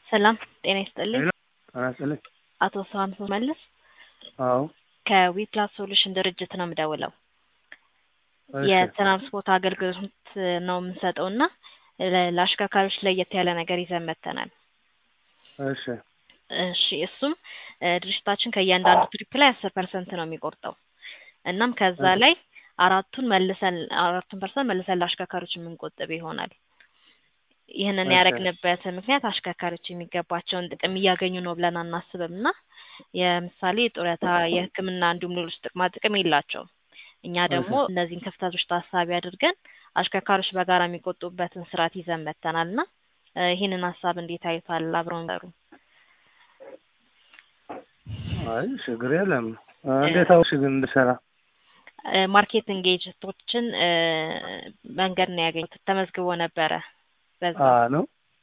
ሰላም ጤና ይስጥልኝ አናሰለኝ አቶ ሳምሶን መልስ አዎ ከዊፕላስ ሶሉሽን ድርጅት ነው የምደውለው እሺ የትራንስፖርት አገልግሎት ነው የምንሰጠውና ለአሽከርካሪዎች ለየት ያለ ነገር ይዘን መጥተናል እሺ እሺ እሱም ድርጅታችን ከእያንዳንዱ ትሪፕ ላይ 10% ነው የሚቆርጠው እናም ከዛ ላይ አራቱን ፐርሰንት መልሰን ለአሽከርካሪዎች የምንቆጥብ ይሆናል ይሄንን ያረግንበት ምክንያት አሽከርካሪዎች የሚገባቸውን ጥቅም እያገኙ ነው ብለን አናስብምና የምሳሌ ጡረታ የሕክምና እንዲሁም ሌሎች ጥቅም የላቸውም እኛ ደግሞ እነዚህን ክፍተቶች ታሳቢ አድርገን አሽከርካሪዎች በጋራ የሚቆጡበትን ስርዓት ይዘን መጥተናልና ይሄንን ሐሳብ እንዴት አይቷል አብረውን ጋሩ አይ ችግር የለም እንዴት አውሽ ግን እንድሰራ ማርኬቲንግ ኤጀንቶችን መንገድ ነው ያገኙት ተመዝግቦ ነበረ በዛ ነው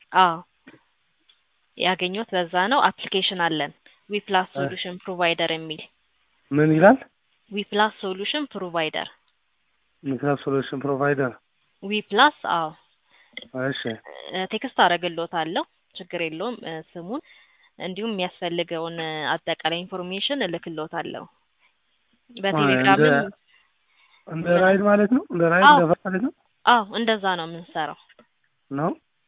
ያገኙት በዛ ነው አፕሊኬሽን አለን ዊፕላስ ሶሉሽን ፕሮቫይደር የሚል ምን ይላል ዊፕላስ ሶሉሽን ፕሮቫይደር ዊፕላስ እሺ ቴክስት አደርግልዎታለሁ ችግር የለውም ስሙን እንዲሁም የሚያስፈልገውን አጠቃላይ ኢንፎርሜሽን እልክልዎታለሁ በቴሌግራምም እንደ ራይድ ማለት ነው እንደ ራይድ ማለት ነው እንደዛ ነው የምንሰራው ነው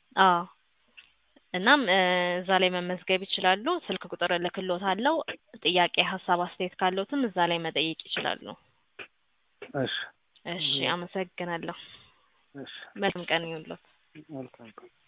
እናም እዛ ላይ መመዝገብ ይችላሉ ስልክ ቁጥር እልክልዎታለሁ ጥያቄ ሐሳብ አስተያየት ካለዎትም እዛ ላይ መጠየቅ ይችላሉ እሺ አመሰግናለሁ መልካም ቀን ይሁንልዎት